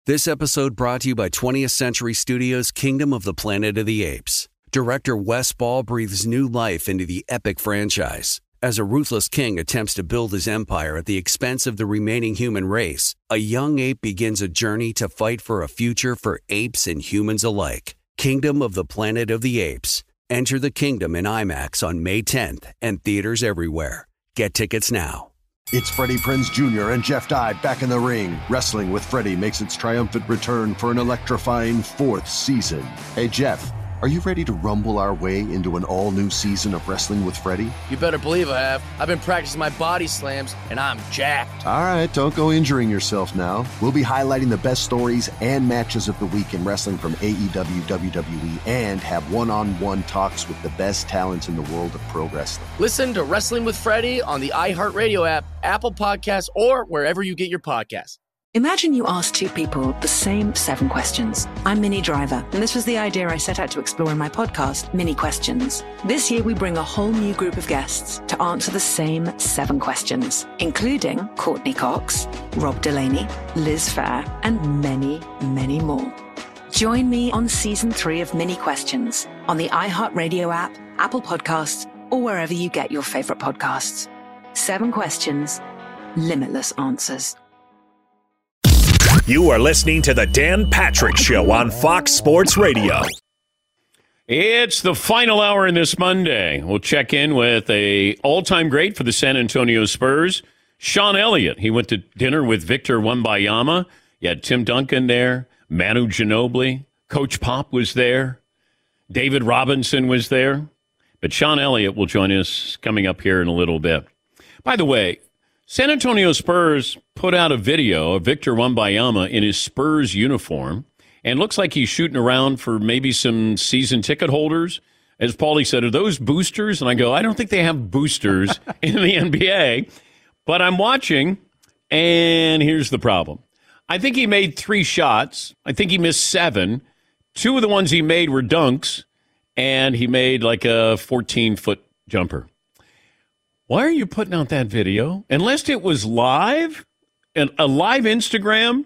This episode brought to you by 20th Century Studios' Kingdom of the Planet of the Apes. Director Wes Ball breathes new life into the epic franchise. As a ruthless king attempts to build his empire at the expense of the remaining human race, a young ape begins a journey to fight for a future for apes and humans alike. Kingdom of the Planet of the Apes. Enter the kingdom in IMAX on May 10th and theaters everywhere. Get tickets now. It's Freddie Prinze Jr. and Jeff Dye back in the ring. Wrestling with Freddie makes its triumphant return for an electrifying 4th season. Hey, Jeff, are you ready to rumble our way into an all-new season of Wrestling with Freddie? You better believe I have. I've been practicing my body slams, and I'm jacked. All right, don't go injuring yourself now. We'll be highlighting the best stories and matches of the week in wrestling from AEW, WWE, and have one-on-one talks with the best talents in the world of pro wrestling. Listen to Wrestling with Freddie on the iHeartRadio app, Apple Podcasts, or wherever you get your podcasts. Imagine you ask two people the same 7 questions. I'm Minnie Driver, and this was the idea I set out to explore in my podcast, Minnie Questions. This year, we bring a whole new group of guests to answer the same 7 questions, including Courtney Cox, Rob Delaney, Liz Phair, and many, many more. Join me on Season 3 of Minnie Questions on the iHeartRadio app, Apple Podcasts, or wherever you get your favorite podcasts. 7 questions, limitless answers. You are listening to the Dan Patrick Show on Fox Sports Radio. It's the final hour in this Monday. We'll check in with a all-time great for the San Antonio Spurs, Sean Elliott. He went to dinner with Victor Wembanyama. You had Tim Duncan there, Manu Ginobili, Coach Pop was there, David Robinson was there. But Sean Elliott will join us coming up here in a little bit. By the way, San Antonio Spurs put out a video of Victor Wembanyama in his Spurs uniform, and looks like he's shooting around for maybe some season ticket holders. As Paulie said, are those boosters? And I go, I don't think they have boosters in the NBA, but I'm watching, and here's the problem. I think he made 3 shots. I think he missed 7. 2 of the ones he made were dunks, and he made like a 14-foot jumper. Why are you putting out that video? Unless it was live, and a live Instagram,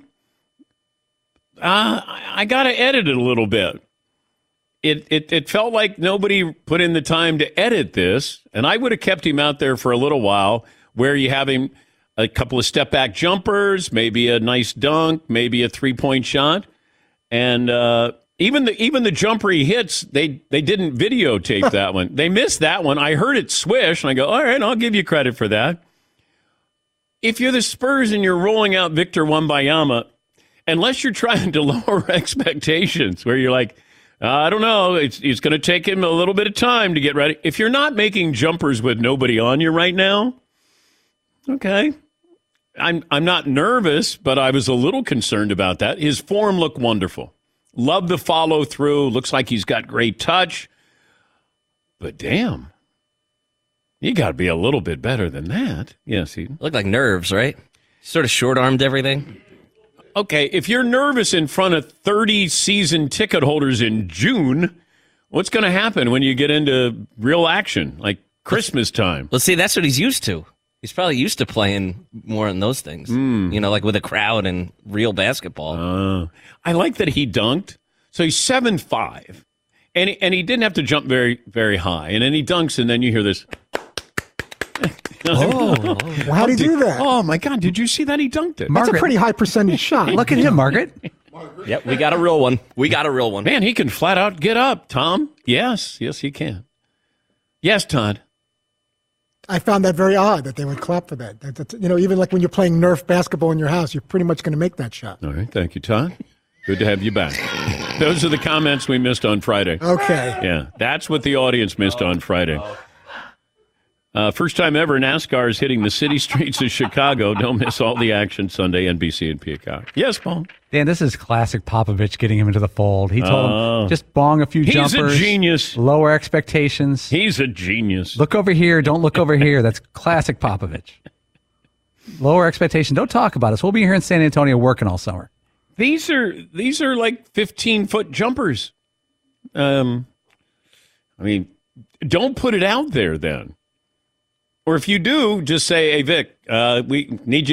I got to edit it a little bit. It felt like nobody put in the time to edit this, and I would have kept him out there for a little while where you have him a couple of step-back jumpers, maybe a nice dunk, maybe a three-point shot, and even the jumper he hits, they didn't videotape that one. They missed that one. I heard it swish, and I go, all right, I'll give you credit for that. If you're the Spurs and you're rolling out Victor Wembanyama, unless you're trying to lower expectations, where you're like, I don't know, it's going to take him a little bit of time to get ready. If you're not making jumpers with nobody on you right now, okay. I'm not nervous, but I was a little concerned about that. His form looked wonderful. Love the follow through. Looks like he's got great touch. But damn, you got to be a little bit better than that. Yes, he looked like nerves, right? Sort of short-armed everything. Okay, if you're nervous in front of 30 season ticket holders in June, what's going to happen when you get into real action, like Christmas time? Well, see, that's what he's used to. He's probably used to playing more in those things, you know, like with a crowd and real basketball. I like that he dunked. So he's 7'5", and he didn't have to jump very, very high. And then he dunks, and then you hear this. Well, how did he do that? Oh, my God. Did you see that? He dunked it. That's a pretty high percentage shot. Look at him, Margaret. Yep, we got a real one. We got a real one. Man, he can flat out get up, Tom. Yes, he can. Yes, Todd. I found that very odd that they would clap for that. That's, you know, even like when you're playing Nerf basketball in your house, you're pretty much going to make that shot. All right. Thank you, Todd. Good to have you back. Those are the comments we missed on Friday. Okay. Yeah, that's what the audience missed on Friday. First time ever NASCAR is hitting the city streets of Chicago. Don't miss all the action Sunday, NBC and Peacock. Yes, Paul. Dan, this is classic Popovich getting him into the fold. He told him, just bong a few jumpers. He's a genius. Lower expectations. He's a genius. Look over here. Don't look over here. That's classic Popovich. Lower expectations. Don't talk about us. We'll be here in San Antonio working all summer. These are like 15-foot jumpers. I mean, don't put it out there then. Or if you do, just say, hey, Vic, we need you to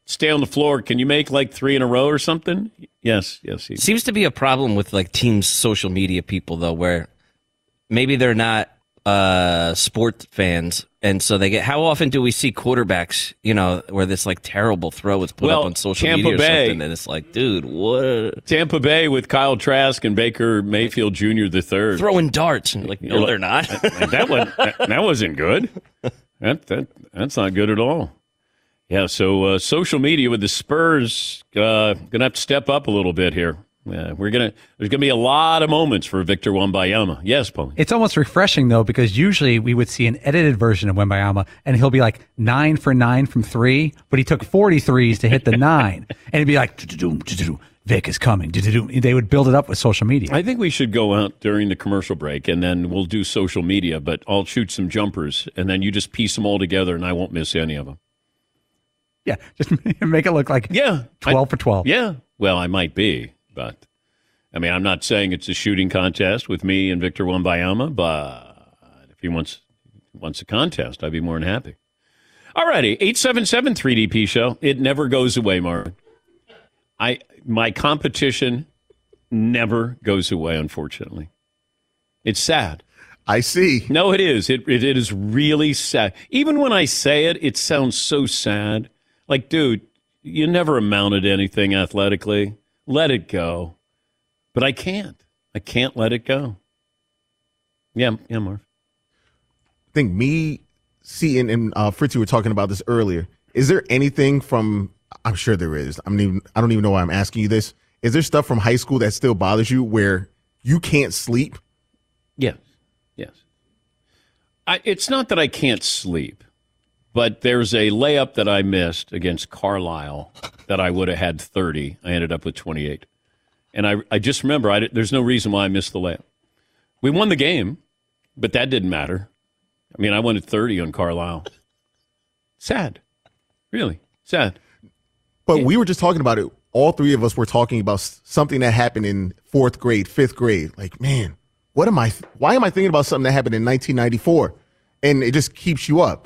stay on the floor. Can you make like 3 in a row or something? Yes. Seems to be a problem with like teams' social media people though, where maybe they're not sport fans, and so they get. How often do we see quarterbacks, where this like terrible throw is put up on social media or something, and it's like, dude, what? Tampa Bay with Kyle Trask and Baker Mayfield Jr. the third throwing darts, and like, no, they're not. that wasn't good. That's not good at all. Yeah, so social media with the Spurs gonna have to step up a little bit here. Yeah, there's gonna be a lot of moments for Victor Wembanyama. Yes, Paul. It's almost refreshing though, because usually we would see an edited version of Wembanyama, and he'll be like 9 for 9 from 3, but he took 43s to hit the 9, and he'd be like, Vic is coming. They would build it up with social media. I think we should go out during the commercial break, and then we'll do social media. But I'll shoot some jumpers, and then you just piece them all together, and I won't miss any of them. Yeah, just make it look like 12 for 12. Yeah, well, I might be. But, I mean, I'm not saying it's a shooting contest with me and Victor Wembanyama, but if he wants a contest, I'd be more than happy. All righty, 877-3DP show. It never goes away, Marvin. My competition never goes away, unfortunately. It's sad. I see. No, it is. It is really sad. Even when I say it, it sounds so sad. Like, dude, you never amounted to anything athletically. Let it go. But I can't. I can't let it go. Yeah, Marv. I think and Fritzy were talking about this earlier. Is there anything from, I'm sure there is. I don't even know why I'm asking you this. Is there stuff from high school that still bothers you where you can't sleep? Yes. It's not that I can't sleep, but there's a layup that I missed against Carlisle that I would have had 30. I ended up with 28. And I just remember there's no reason why I missed the layup. We won the game, but that didn't matter. I mean, I wanted 30 on Carlisle. Sad. Really sad. But we were just talking about it. All three of us were talking about something that happened in 4th grade, 5th grade. Like, man, why am I thinking about something that happened in 1994? And it just keeps you up.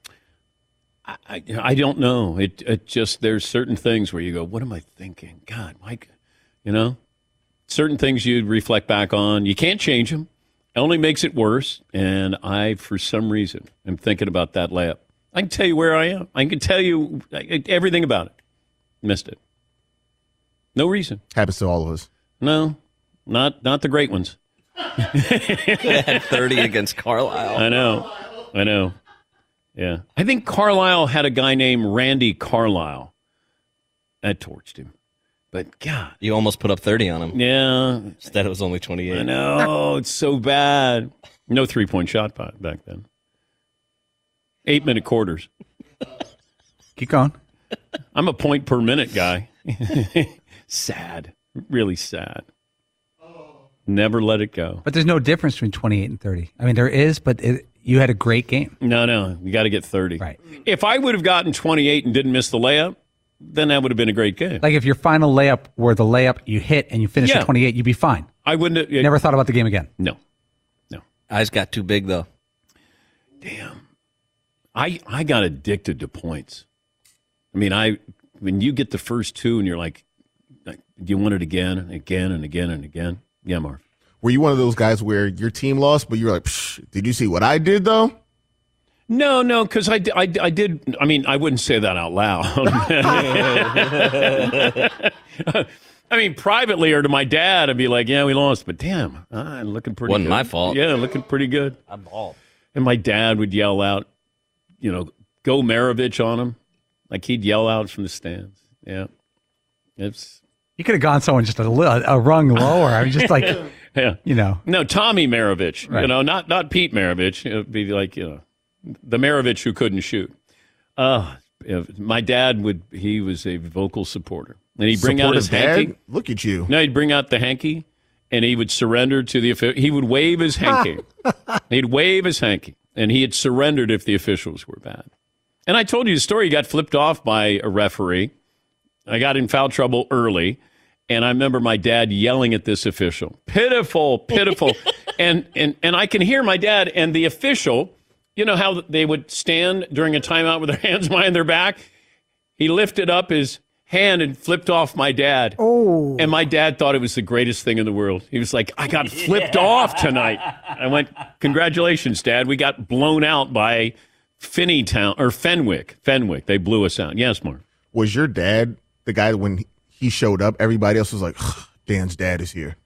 I don't know. It just, there's certain things where you go, what am I thinking? God, Mike, certain things you reflect back on. You can't change them. It only makes it worse. And I, for some reason, am thinking about that layup. I can tell you where I am. I can tell you everything about it. Missed it. No reason. Happens to all of us. No, not the great ones. They had 30 against Carlisle. I know. Yeah. I think Carlisle had a guy named Randy Carlisle. That torched him. But, God. You almost put up 30 on him. Yeah. Instead, it was only 28. I know. It's so bad. No 3-point shot back then. 8-minute quarters. Keep going. I'm a point per minute guy. Sad. Really sad. Never let it go. But there's no difference between 28 and 30. I mean, there is, but you had a great game. No. You got to get 30. Right. If I would have gotten 28 and didn't miss the layup, then that would have been a great game. Like if your final layup were the layup you hit and you finished at 28, you'd be fine. I wouldn't have. Never thought about the game again. No. Eyes got too big, though. Damn. I got addicted to points. I mean, when you get the first two and you're like, you want it again and again and again and again. Yeah, Marv. Were you one of those guys where your team lost, but you were like, did you see what I did, though? No, because I did. I mean, I wouldn't say that out loud. I mean, privately or to my dad, I'd be like, yeah, we lost. But damn, I'm looking pretty Wasn't good. my fault. Yeah, looking pretty good. I balled. And my dad would yell out, go Maravich on him. Like he'd yell out from the stands. Yeah. You could have gone someone just a rung lower. I mean, just like, yeah. No, Tommy Maravich, right. Not Pete Maravich. It would be like, the Maravich who couldn't shoot. My dad he was a vocal supporter. And he'd bring out his hanky. Look at you. No, he'd bring out the hanky, and he would surrender to the official. He would wave his hanky. He'd wave his hanky, and he had surrendered if the officials were bad. And I told you the story. He got flipped off by a referee. I got in foul trouble early, and I remember my dad yelling at this official. Pitiful. and I can hear my dad and the official, how they would stand during a timeout with their hands behind their back. He lifted up his hand and flipped off my dad. Oh. And my dad thought it was the greatest thing in the world. He was like, I got flipped off tonight. I went, congratulations, Dad. We got blown out by Fenwick. They blew us out. Yes, Mark. Was your dad the guy when he showed up, everybody else was like, Dan's dad is here?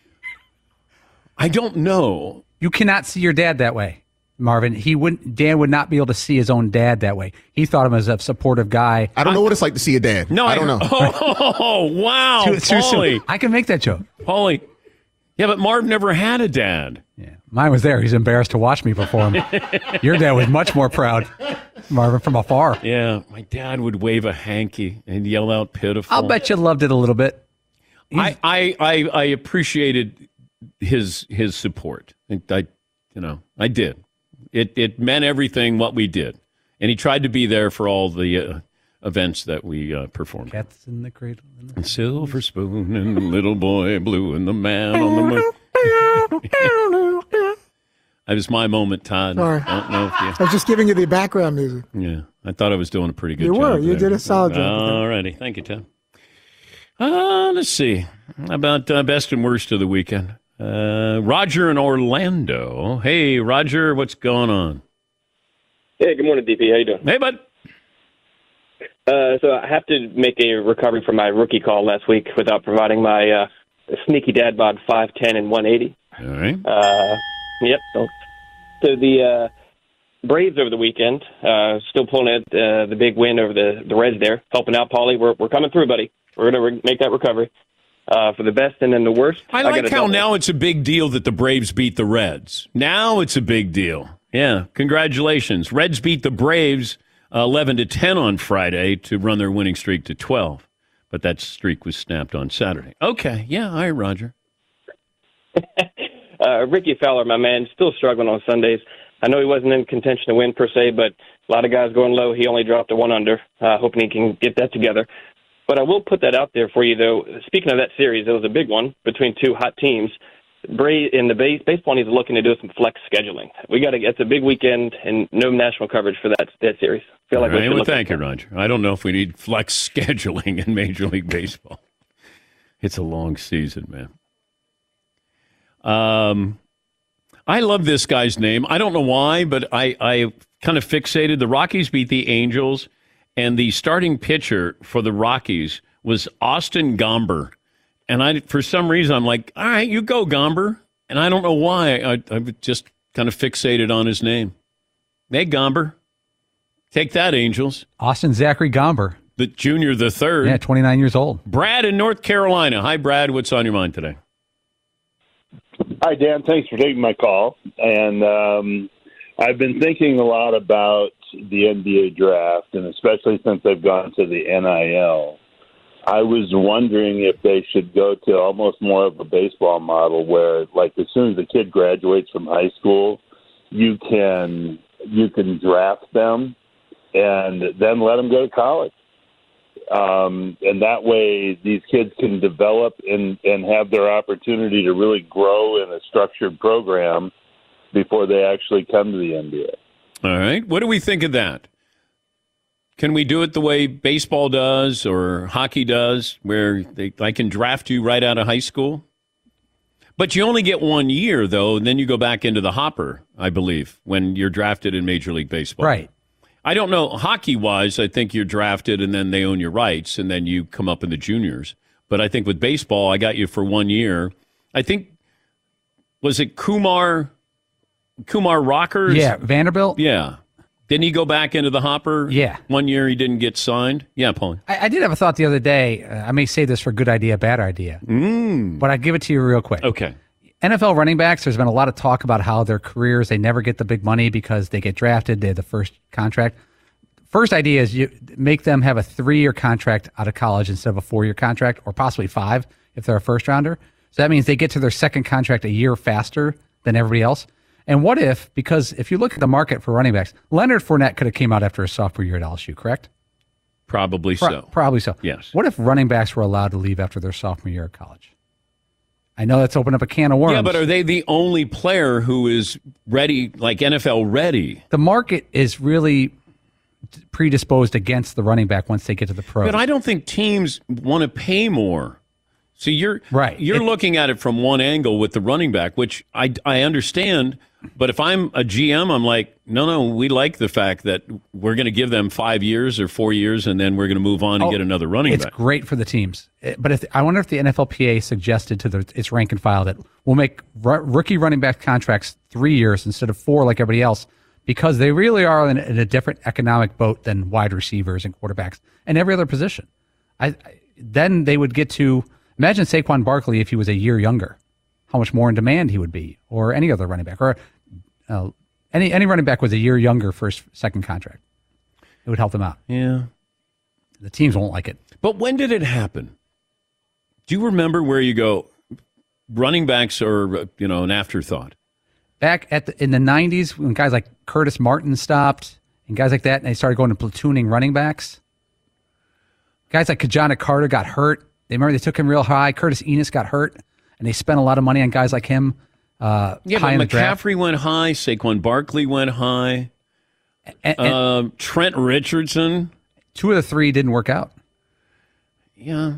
I don't know. You cannot see your dad that way, Marvin. Dan would not be able to see his own dad that way. He thought him as a supportive guy. I don't know what it's like to see a dad. No, I don't know. Oh, wow. Paulie. I can make that joke. Paulie. Yeah, but Marv never had a dad. Yeah, mine was there. He's embarrassed to watch me perform. Your dad was much more proud, Marvin, from afar. Yeah, my dad would wave a hanky and yell out pitiful. I'll bet you loved it a little bit. I appreciated his support. I did. It meant everything what we did, and he tried to be there for all the events that we performed. Cats in the cradle, and silver spoon, and little boy blue, and the man on the moon. That was my moment, Todd. Sorry. I don't know if you. I was just giving you the background music. Yeah, I thought I was doing a pretty good job. You were. You there. did a solid job. All righty. Thank you, Todd. Let's see. How about best and worst of the weekend? Roger in Orlando. Hey, Roger, what's going on? Hey, good morning, DP. How you doing? Hey, bud. So I have to make a recovery from my rookie call last week without providing my sneaky dad bod 5'10" and 180. All right. Yep. So the Braves over the weekend, still pulling out the big win over the Reds there, helping out, Paulie. We're coming through, buddy. We're going to make that recovery. For the best and then the worst. I like how now it's a big deal that the Braves beat the Reds. Now it's a big deal. Yeah, congratulations. Reds beat the Braves 11-10 on Friday to run their winning streak to 12. But that streak was snapped on Saturday. Okay, yeah, all right, Roger. Ricky Fowler, my man, still struggling on Sundays. I know he wasn't in contention to win per se, but a lot of guys going low. He only dropped a 1 under, hoping he can get that together. But I will put that out there for you, though. Speaking of that series, it was a big one between two hot teams. Baseball needs to look into doing some flex scheduling. It's a big weekend and no national coverage for that series. All right, well, thank you, Roger. I don't know if we need flex scheduling in Major League Baseball. It's a long season, man. I love this guy's name. I don't know why, but I kind of fixated. The Rockies beat the Angels. And the starting pitcher for the Rockies was Austin Gomber. And for some reason, I'm like, all right, you go, Gomber. And I don't know why. I just kind of fixated on his name. Hey, Gomber. Take that, Angels. Austin Zachary Gomber. The junior, the third. Yeah, 29 years old. Brad in North Carolina. Hi, Brad. What's on your mind today? Hi, Dan. Thanks for taking my call. And I've been thinking a lot about the NBA draft, and especially since they've gone to the NIL. I was wondering if they should go to almost more of a baseball model where, like, as soon as the kid graduates from high school, you can draft them and then let them go to college. And that way these kids can develop and have their opportunity to really grow in a structured program before they actually come to the NBA. All right. What do we think of that? Can we do it the way baseball does or hockey does, where I can draft you right out of high school? But you only get 1 year, though, and then you go back into the hopper, I believe, when you're drafted in Major League Baseball. Right. I don't know. Hockey-wise, I think you're drafted, and then they own your rights, and then you come up in the juniors. But I think with baseball, I got you for 1 year. I think, was it Kumar Rockers? Yeah, Vanderbilt? Yeah. Didn't he go back into the hopper? Yeah. 1 year he didn't get signed? Yeah, Paul. I did have a thought the other day. I may say this for good idea, bad idea. But I give it to you real quick. Okay. NFL running backs, there's been a lot of talk about how their careers, they never get the big money because they get drafted, they have the first contract. First idea is you make them have a 3-year contract out of college instead of a 4-year contract, or possibly 5 if they're a first rounder. So that means they get to their second contract a year faster than everybody else. And what if, because if you look at the market for running backs, Leonard Fournette could have came out after his sophomore year at LSU, correct? Probably so. Probably so. Yes. What if running backs were allowed to leave after their sophomore year at college? I know that's opened up a can of worms. Yeah, but are they the only player who is ready, like NFL ready? The market is really predisposed against the running back once they get to the pros. But I don't think teams want to pay more. So you're looking at it from one angle with the running back, which I understand. But if I'm a GM, I'm like, no, we like the fact that we're going to give them 5 years or 4 years, and then we're going to move on and get another running back. It's great for the teams. But I wonder if the NFLPA suggested to its rank and file that we'll make rookie running back contracts 3 years instead of 4 like everybody else, because they really are in a different economic boat than wide receivers and quarterbacks and every other position. Then they would get to... Imagine Saquon Barkley if he was a year younger, how much more in demand he would be, or any other running back, or any running back was a year younger for his second contract. It would help them out. Yeah. The teams won't like it. But when did it happen? Do you remember where you go, running backs are, an afterthought? Back in the 90s, when guys like Curtis Martin stopped, and guys like that, and they started going to platooning running backs. Guys like Kajana Carter got hurt. They took him real high. Curtis Enos got hurt, and they spent a lot of money on guys like him. But McCaffrey went high. Saquon Barkley went high. And Trent Richardson. 2 of the 3 didn't work out. Yeah.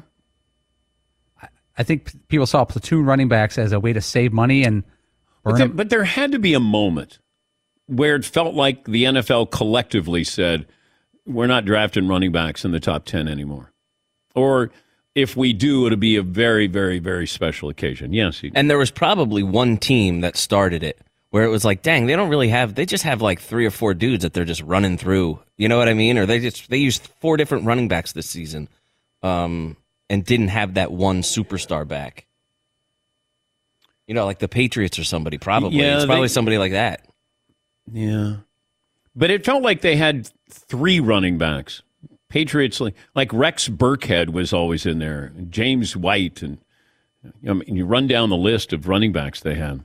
I think people saw platoon running backs as a way to save money and burn them. But there had to be a moment where it felt like the NFL collectively said, we're not drafting running backs in the top 10 anymore. Or... if we do, it'll be a very, very, very special occasion. Yes. And there was probably one team that started it where it was like, dang, they just have like 3 or 4 dudes that they're just running through. You know what I mean? Or they used 4 different running backs this season and didn't have that one superstar back. Like the Patriots or somebody, probably. Yeah, it's probably somebody like that. Yeah. But it felt like they had 3 running backs. Patriots, like Rex Burkhead was always in there, and James White, and you run down the list of running backs they had.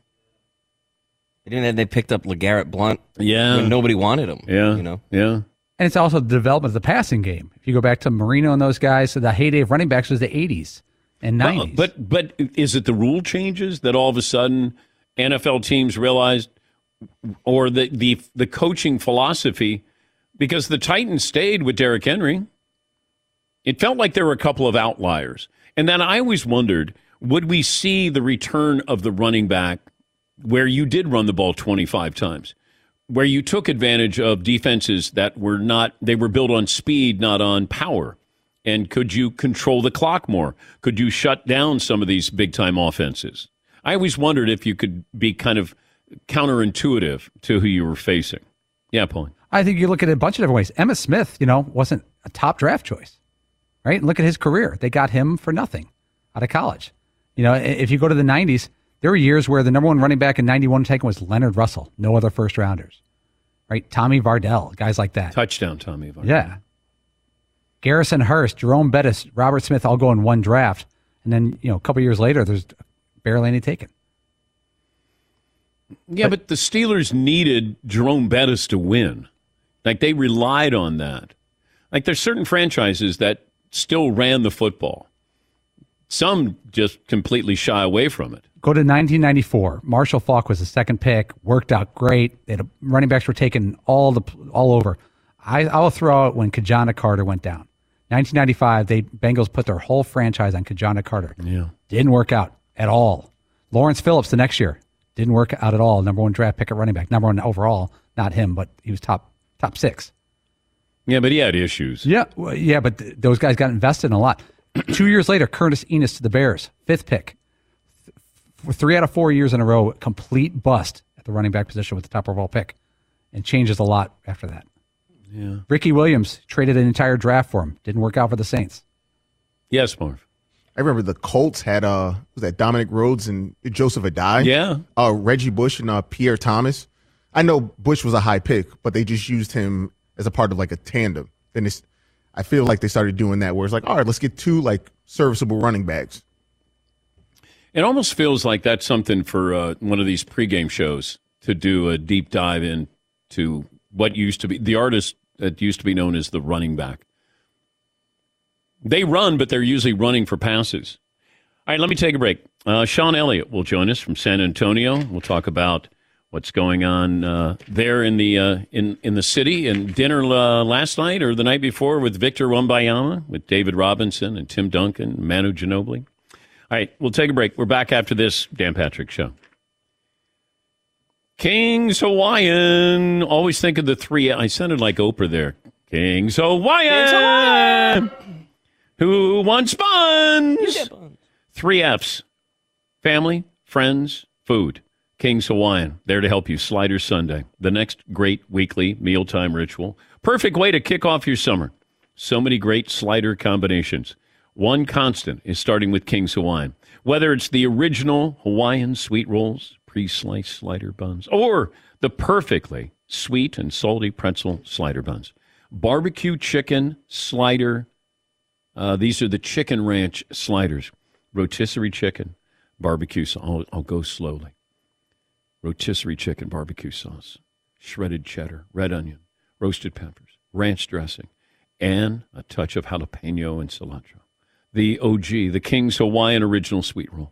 They picked up LeGarrette Blount when nobody wanted him. Yeah, yeah. And it's also the development of the passing game. If you go back to Marino and those guys, so the heyday of running backs was the 80s and 90s. But is it the rule changes that all of a sudden NFL teams realized, or the coaching philosophy? Because the Titans stayed with Derrick Henry. It felt like there were a couple of outliers. And then I always wondered, would we see the return of the running back where you did run the ball 25 times, where you took advantage of defenses that were they were built on speed, not on power? And could you control the clock more? Could you shut down some of these big-time offenses? I always wondered if you could be kind of counterintuitive to who you were facing. Yeah, Pauline. I think you look at it a bunch of different ways. Emmitt Smith, wasn't a top draft choice, right? And look at his career. They got him for nothing out of college. If you go to the 90s, there were years where the number 1 running back in 91 taken was Leonard Russell, no other first rounders, right? Tommy Vardell, guys like that. Touchdown Tommy Vardell. Yeah. Garrison Hurst, Jerome Bettis, Robert Smith all go in one draft. And then, a couple years later, there's barely any taken. Yeah, but the Steelers needed Jerome Bettis to win. Like, they relied on that. Like, there's certain franchises that still ran the football. Some just completely shy away from it. Go to 1994. Marshall Faulk was the second pick. Worked out great. Running backs were taken all over. I'll throw out when Kajana Carter went down. 1995, Bengals put their whole franchise on Kajana Carter. Yeah. Didn't work out at all. Lawrence Phillips the next year. Didn't work out at all. Number 1 draft pick at running back. Number 1 overall. Not him, but he was top 6. Yeah, but he had issues. Yeah, but those guys got invested in a lot. 2 years later, Curtis Enos to the Bears, 5th pick. 3 out of 4 years in a row, complete bust at the running back position with the top overall pick. And changes a lot after that. Yeah. Ricky Williams traded an entire draft for him. Didn't work out for the Saints. Yes, Marv. I remember the Colts had was that Dominic Rhodes and Joseph Adai? Yeah. Reggie Bush and Pierre Thomas. I know Bush was a high pick, but they just used him as a part of like a tandem. Then I feel like they started doing that where it's like, all right, let's get 2 like serviceable running backs. It almost feels like that's something for one of these pregame shows to do a deep dive into what used to be the artist that used to be known as the running back. They run, but they're usually running for passes. All right, let me take a break. Sean Elliott will join us from San Antonio. We'll talk about what's going on there in the city. And dinner last night or the night before with Victor Wembanyama, with David Robinson and Tim Duncan, Manu Ginobili. All right, we'll take a break. We're back after this Dan Patrick Show. King's Hawaiian. Always think of the three. I sounded like Oprah there. King's Hawaiian. Who wants buns? 3 F's. Family, friends, food. King's Hawaiian. There to help you. Slider Sunday. The next great weekly mealtime ritual. Perfect way to kick off your summer. So many great slider combinations. One constant is starting with King's Hawaiian. Whether it's the original Hawaiian sweet rolls, pre-sliced slider buns, or the perfectly sweet and salty pretzel slider buns. Barbecue chicken slider. These are the chicken ranch sliders. Rotisserie chicken, barbecue sauce. I'll go slowly. Rotisserie chicken, barbecue sauce, shredded cheddar, red onion, roasted peppers, ranch dressing, and a touch of jalapeno and cilantro. The OG, the King's Hawaiian Original Sweet Roll.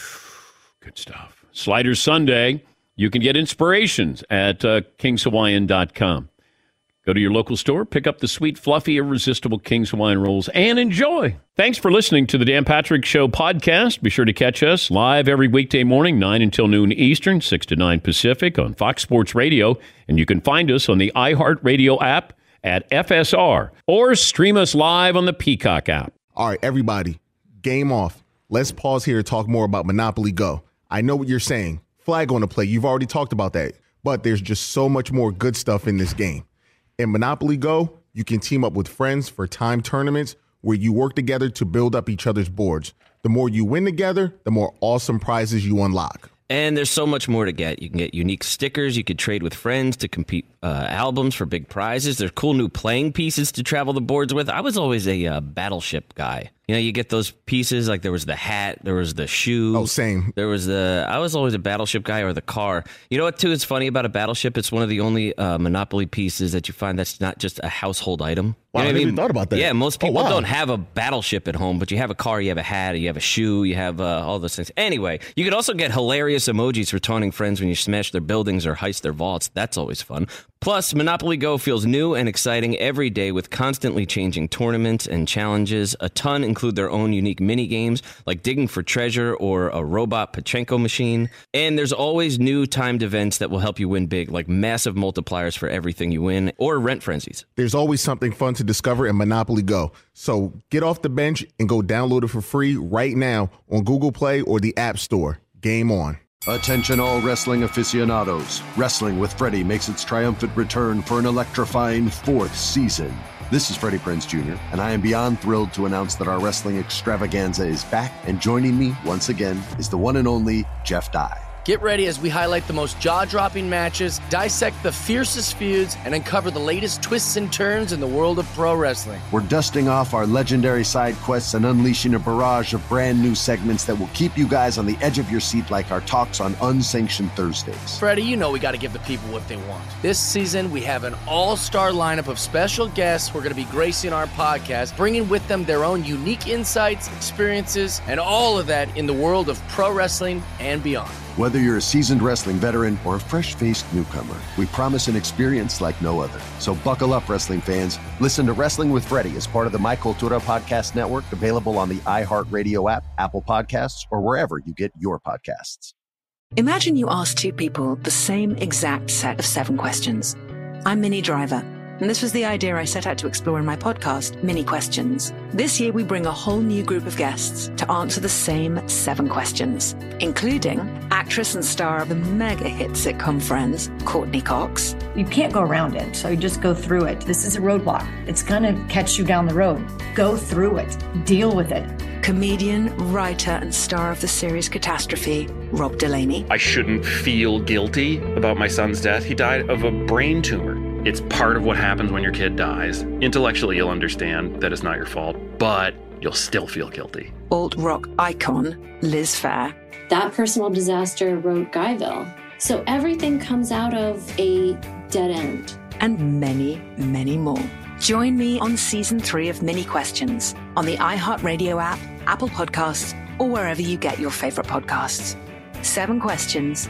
Good stuff. Slider Sunday, you can get inspirations at kingshawaiian.com. Go to your local store, pick up the sweet, fluffy, irresistible King's Hawaiian rolls, and enjoy. Thanks for listening to the Dan Patrick Show podcast. Be sure to catch us live every weekday morning, 9 until noon Eastern, 6 to 9 Pacific on Fox Sports Radio. And you can find us on the iHeartRadio app at FSR or stream us live on the Peacock app. All right, everybody, game off. Let's pause here to talk more about Monopoly Go. I know what you're saying. Flag on the play. You've already talked about that. But there's just so much more good stuff in this game. In Monopoly Go, you can team up with friends for time tournaments where you work together to build up each other's boards. The more you win together, the more awesome prizes you unlock. And there's so much more to get. You can get unique stickers. You could trade with friends to compete albums for big prizes. There's cool new playing pieces to travel the boards with. I was always a Battleship guy. You know, you get those pieces, like there was the hat, there was the shoe. Oh, same. I was always a Battleship guy, or the car. You know what, too, is funny about a Battleship? It's one of the only Monopoly pieces that you find that's not just a household item. Wow, You know I what never even thought about that. Yeah, most people wow. don't have a Battleship at home, but you have a car, you have a hat, you have a shoe, you have all those things. Anyway, you could also get hilarious emojis for taunting friends when you smash their buildings or heist their vaults. That's always fun. Plus, Monopoly Go feels new and exciting every day with constantly changing tournaments and challenges. A ton include their own unique mini games like digging for treasure or a robot Pachinko machine. And there's always new timed events that will help you win big, like massive multipliers for everything you win or rent frenzies. There's always something fun to discover in Monopoly Go. So get off the bench and go download it for free right now on Google Play or the App Store. Game on. Attention all wrestling aficionados. Wrestling with Freddie makes its triumphant return for an electrifying 4th season. This is Freddie Prinze Jr., and I am beyond thrilled to announce that our wrestling extravaganza is back, and joining me once again is the one and only Jeff Dye. Get ready as we highlight the most jaw-dropping matches, dissect the fiercest feuds, and uncover the latest twists and turns in the world of pro wrestling. We're dusting off our legendary side quests and unleashing a barrage of brand new segments that will keep you guys on the edge of your seat like our talks on Unsanctioned Thursdays. Freddie, you know we got to give the people what they want. This season, we have an all-star lineup of special guests who are going to be gracing our podcast, bringing with them their own unique insights, experiences, and all of that in the world of pro wrestling and beyond. Whether you're a seasoned wrestling veteran or a fresh-faced newcomer, we promise an experience like no other. So buckle up, wrestling fans. Listen to Wrestling with Freddie as part of the My Cultura Podcast Network, available on the iHeartRadio app, Apple Podcasts, or wherever you get your podcasts. Imagine you ask 2 people the same exact set of 7 questions. I'm Minnie Driver, and this was the idea I set out to explore in my podcast, Mini Questions. This year, we bring a whole new group of guests to answer the same 7 questions, including actress and star of the mega-hit sitcom Friends, Courtney Cox. You can't go around it, so you just go through it. This is a roadblock. It's going to catch you down the road. Go through it. Deal with it. Comedian, writer, and star of the series Catastrophe, Rob Delaney. I shouldn't feel guilty about my son's death. He died of a brain tumor. It's part of what happens when your kid dies. Intellectually, you'll understand that it's not your fault, but you'll still feel guilty. Alt-rock icon, Liz Phair. That personal disaster wrote Guyville. So everything comes out of a dead end. And many, many more. Join me on Season 3 of Mini Questions on the iHeartRadio app, Apple Podcasts, or wherever you get your favorite podcasts. 7 questions,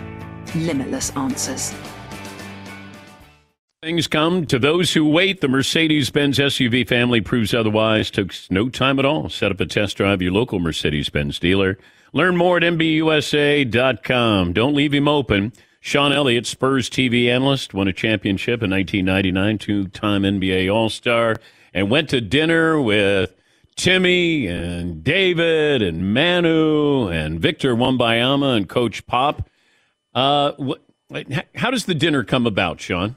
limitless answers. Things come to those who wait. The Mercedes-Benz SUV family proves otherwise. Took no time at all. Set up a test drive your local Mercedes-Benz dealer. Learn more at MBUSA.com. Don't leave him open. Sean Elliott, Spurs TV analyst, won a championship in 1999, two-time NBA All-Star, and went to dinner with Timmy and David and Manu and Victor Wembanyama and Coach Pop. How does the dinner come about, Sean?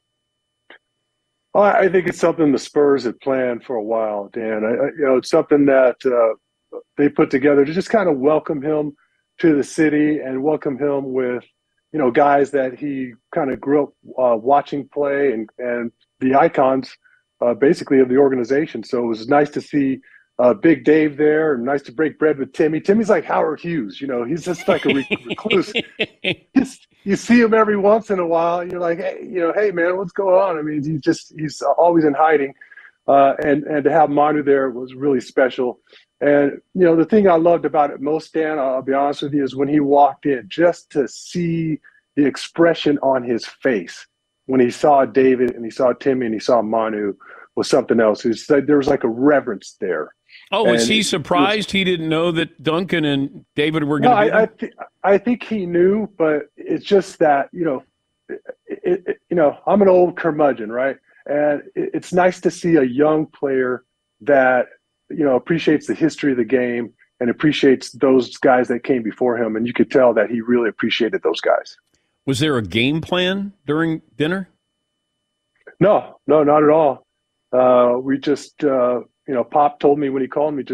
I think it's something the Spurs had planned for a while, Dan. It's something that they put together to just kind of welcome him to the city and welcome him with, guys that he kind of grew up watching play and the icons, basically, of the organization. So it was nice to see Big Dave there, and nice to break bread with Timmy. Timmy's like Howard Hughes, he's just like a recluse. You see him every once in a while, and you're like, hey man, what's going on? I mean, he's always in hiding, and to have Manu there was really special. And the thing I loved about it most, Dan, I'll be honest with you, is when he walked in, just to see the expression on his face when he saw David and he saw Timmy and he saw Manu was something else. There was like a reverence there. Oh, was he surprised he didn't know that Duncan and David were going to be there? I think he knew, but it's just that, I'm an old curmudgeon, right? And it's nice to see a young player that, appreciates the history of the game and appreciates those guys that came before him. And you could tell that he really appreciated those guys. Was there a game plan during dinner? No, not at all. We just, Pop told me when he called me,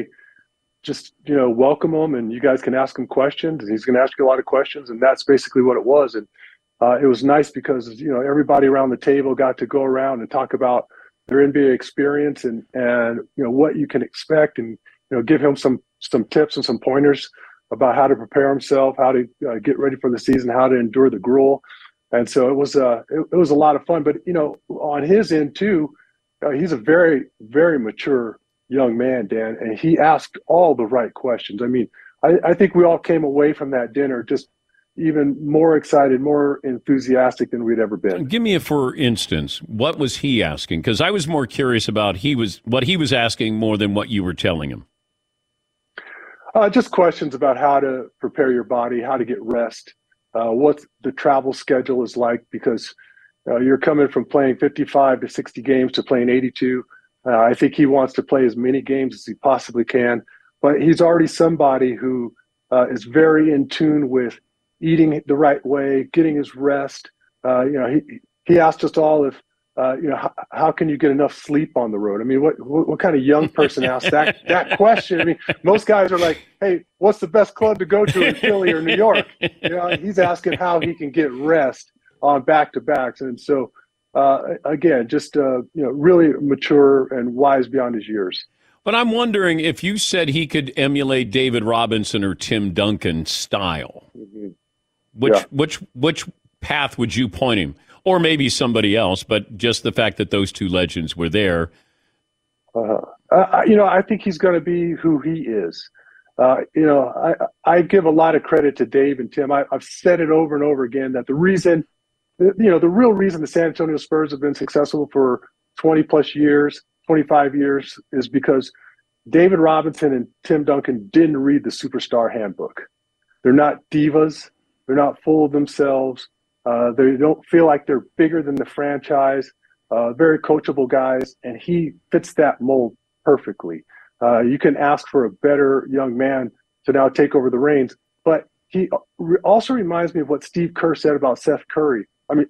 welcome him, and you guys can ask him questions, and he's going to ask you a lot of questions, and that's basically what it was. And it was nice because, everybody around the table got to go around and talk about their NBA experience and what you can expect, and, give him some tips and some pointers about how to prepare himself, how to get ready for the season, how to endure the gruel. And so it was a lot of fun. But, on his end too, he's a very, very mature young man, Dan, and he asked all the right questions. I mean, I think we all came away from that dinner just even more excited, more enthusiastic than we'd ever been. Give me for instance, what was he asking? Because I was more curious about what he was asking more than what you were telling him. Just questions about how to prepare your body, how to get rest, what the travel schedule is like, because you're coming from playing 55 to 60 games to playing 82. I think he wants to play as many games as he possibly can, but he's already somebody who is very in tune with eating the right way, getting his rest. He asked us all if, how can you get enough sleep on the road? I mean, what kind of young person asked that question? I mean, most guys are like, hey, what's the best club to go to in Philly or New York? He's asking how he can get rest on back-to-backs. And so, again, just, really mature and wise beyond his years. But I'm wondering if you said he could emulate David Robinson or Tim Duncan style, which path would you point him? Or maybe somebody else, but just the fact that those two legends were there. I think he's going to be who he is. I give a lot of credit to Dave and Tim. I've said it over and over again that the real reason the San Antonio Spurs have been successful for 20 plus years, 25 years, is because David Robinson and Tim Duncan didn't read the Superstar Handbook. They're not divas. They're not full of themselves. They don't feel like they're bigger than the franchise. Very coachable guys, and he fits that mold perfectly. You can ask for a better young man to now take over the reins, but he also reminds me of what Steve Kerr said about Steph Curry.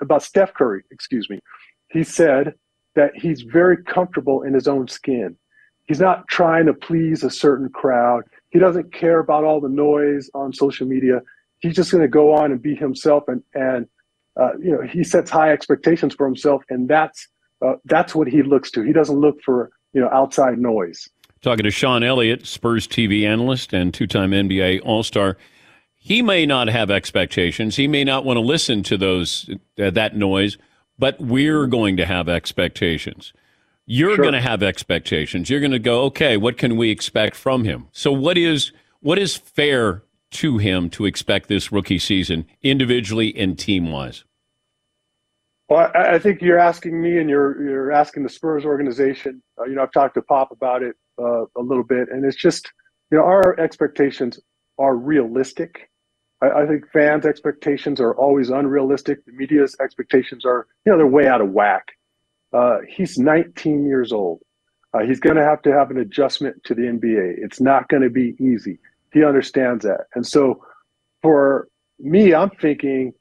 He said that he's very comfortable in his own skin. He's not trying to please a certain crowd. He doesn't care about all the noise on social media. He's just going to go on and be himself, and he sets high expectations for himself, and that's what he looks to. He doesn't look for outside noise. Talking to Sean Elliott, Spurs TV analyst and two-time NBA All-Star. He may not have expectations. He may not want to listen to that noise, but we're going to have expectations. You're going to have expectations. You're going to go, okay, what can we expect from him? So what is fair to him to expect this rookie season, individually and team-wise? Well, I think you're asking me, and you're asking the Spurs organization. I've talked to Pop about it a little bit, and it's just, our expectations are realistic. I think fans' expectations are always unrealistic. The media's expectations are, they're way out of whack. He's 19 years old. He's going to have an adjustment to the NBA. It's not going to be easy. He understands that. And so for me, I'm thinking,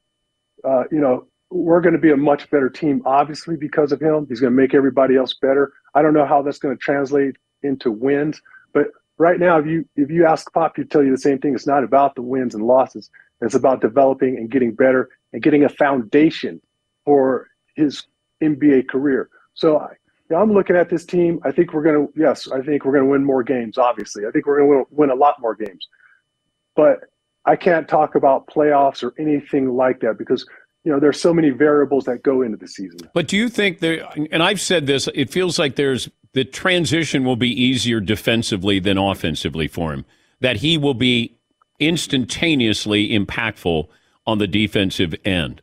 we're going to be a much better team, obviously, because of him. He's going to make everybody else better. I don't know how that's going to translate into wins, but right now, if you ask Pop, he'd tell you the same thing. It's not about the wins and losses. It's about developing and getting better and getting a foundation for his NBA career. So I'm looking at this team. I think we're going to win more games, obviously. I think we're going to win a lot more games. But I can't talk about playoffs or anything like that because there's so many variables that go into the season. But do you think and I've said this, it feels like the transition will be easier defensively than offensively for him, that he will be instantaneously impactful on the defensive end.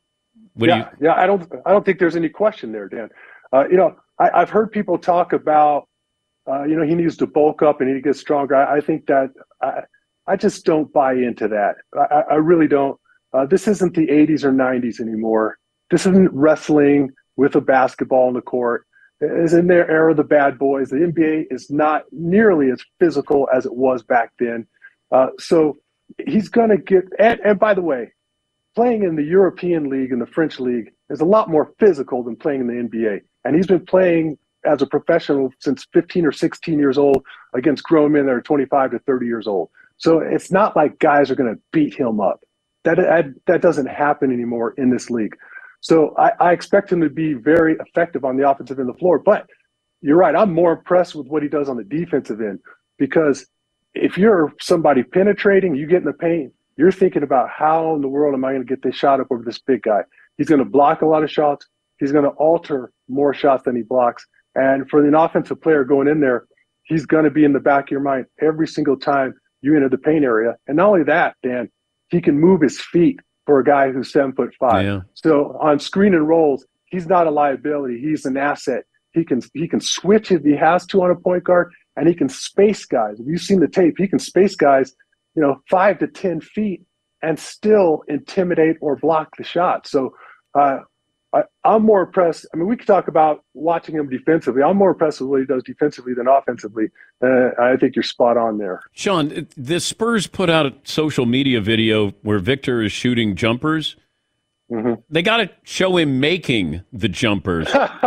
I don't think there's any question there, Dan. I've heard people talk about, he needs to bulk up and he gets stronger. I think that I just don't buy into that. I really don't. This isn't the 80s or 90s anymore. This isn't wrestling with a basketball on the court. It's in their era of the bad boys. The NBA is not nearly as physical as it was back then. So he's going to get – and by the way, playing in the European League and the French League is a lot more physical than playing in the NBA. And he's been playing as a professional since 15 or 16 years old against grown men that are 25 to 30 years old. So it's not like guys are going to beat him up. That doesn't happen anymore in this league. So I expect him to be very effective on the offensive end of the floor. But you're right, I'm more impressed with what he does on the defensive end because if you're somebody penetrating, you get in the paint, you're thinking about how in the world am I going to get this shot up over this big guy? He's going to block a lot of shots. He's going to alter more shots than he blocks. And for an offensive player going in there, he's going to be in the back of your mind every single time you enter the paint area. And not only that, Dan, he can move his feet for a guy who's 7'5". Yeah. So on screen and rolls, he's not a liability. He's an asset. He can switch if he has to on a point guard, and he can space guys. If you've seen the tape, he can space guys, 5 to 10 feet and still intimidate or block the shot. So I'm more impressed. I mean, we could talk about watching him defensively. I'm more impressed with what he does defensively than offensively. I think you're spot on there. Sean, the Spurs put out a social media video where Victor is shooting jumpers. Mm-hmm. They got to show him making the jumpers.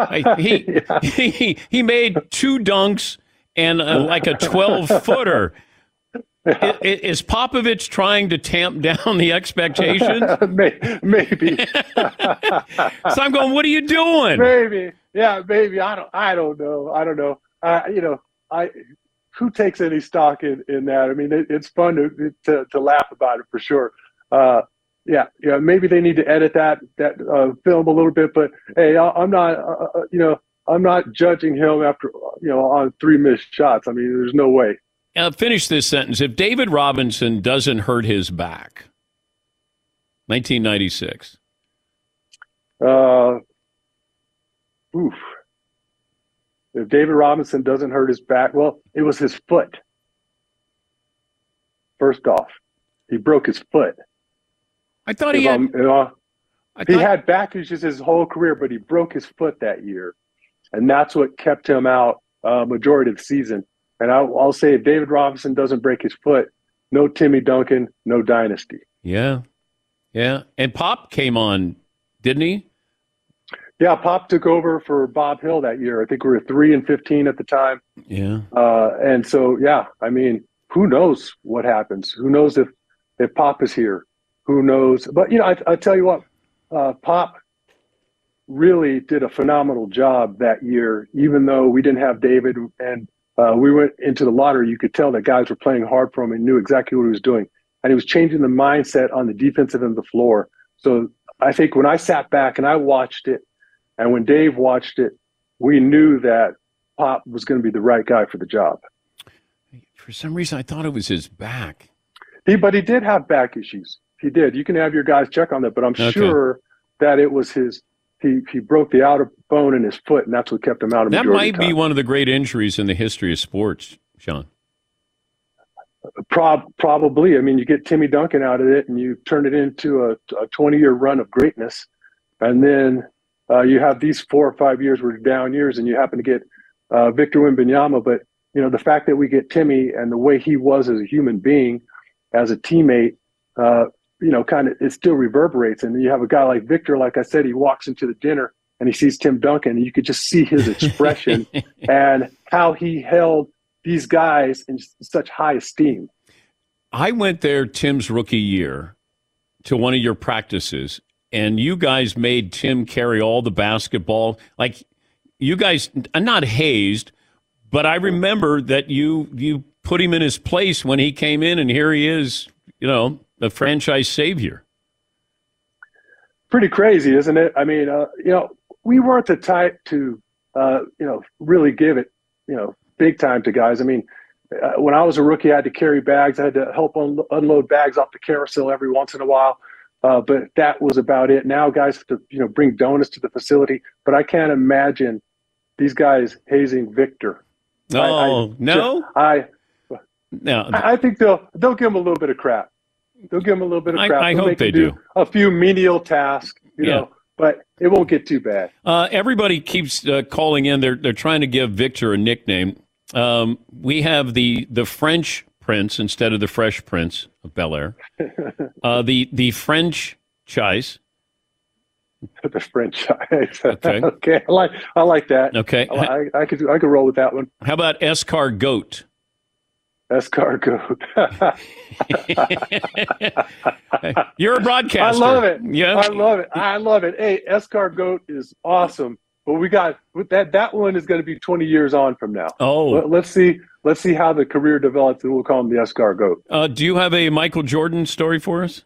He made 2 dunks and like a 12-footer. Is Popovich trying to tamp down the expectations? Maybe. So I'm going, what are you doing? Maybe. Yeah, maybe. I don't know. Who takes any stock in that? I mean, it's fun to laugh about it for sure. Yeah. Maybe they need to edit that film a little bit, but hey, I'm not judging him after on 3 missed shots. I mean, there's no way. Finish this sentence. If David Robinson doesn't hurt his back, 1996. If David Robinson doesn't hurt his back, well, it was his foot. First off, he broke his foot. I thought he had back issues his whole career, but he broke his foot that year, and that's what kept him out majority of the season. And I'll say if David Robinson doesn't break his foot, no Timmy Duncan, no dynasty. Yeah. And Pop came on, didn't he? Yeah, Pop took over for Bob Hill that year. I think we were 3-15 at the time. Yeah. And so, yeah, I mean, who knows what happens? Who knows if Pop is here? Who knows? But, I tell you what, Pop really did a phenomenal job that year, even though we didn't have David and we went into the lottery. You could tell that guys were playing hard for him and knew exactly what he was doing. And he was changing the mindset on the defensive end of the floor. So I think when I sat back and I watched it, and when Dave watched it, we knew that Pop was going to be the right guy for the job. For some reason, I thought it was his back. But he did have back issues. He did. You can have your guys check on that, but I'm sure that it was he broke the outer bone in his foot, and that's what kept him out of That majority might of time. be one of the great injuries in the history of sports, Sean. Probably. I mean, you get Timmy Duncan out of it, and you turn it into a 20-year run of greatness, and then you have these 4 or 5 years where down years, and you happen to get Victor Wembanyama. But the fact that we get Timmy and the way he was as a human being, as a teammate, kind of it still reverberates. And you have a guy like Victor, like I said, he walks into the dinner and he sees Tim Duncan, and you could just see his expression and how he held these guys in such high esteem. I went there Tim's rookie year to one of your practices, and you guys made Tim carry all the basketball. Like, you guys, not hazed, but I remember that you put him in his place when he came in, and here he is, the franchise savior. Pretty crazy, isn't it? I mean, we weren't the type to, really give it, big time to guys. I mean, when I was a rookie, I had to carry bags. I had to help unload bags off the carousel every once in a while. But that was about it. Now guys have to, bring donuts to the facility. But I can't imagine these guys hazing Victor. No. I think they'll give him a little bit of crap. They'll give him a little bit of crap. I hope they do. A few menial tasks, but it won't get too bad. Everybody keeps calling in. They're trying to give Victor a nickname. We have the French Prince instead of the Fresh Prince of Bel-Air. The French Chise. The French Chise. Okay. Okay. I like that. Okay. I could roll with that one. How about Escargot? Escargot. You're a broadcaster. I love it. Yeah. I love it. Hey, Escargot is awesome. But we got with that one is going to be 20 years on from now. Oh. Let's see how the career develops, and we'll call him the Escargot. Do you have a Michael Jordan story for us?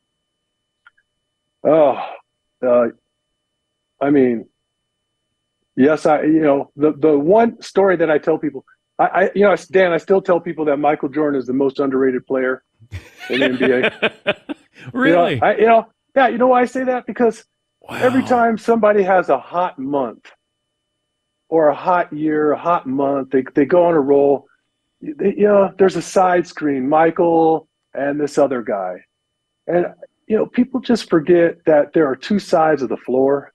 I mean, yes, the one story that I tell people, Dan, I still tell people that Michael Jordan is the most underrated player in the NBA. Really? Yeah, you know why I say that? Because every time somebody has a hot month or a hot year, a hot month, they go on a roll, there's a side screen, Michael and this other guy. And, people just forget that there are two sides of the floor.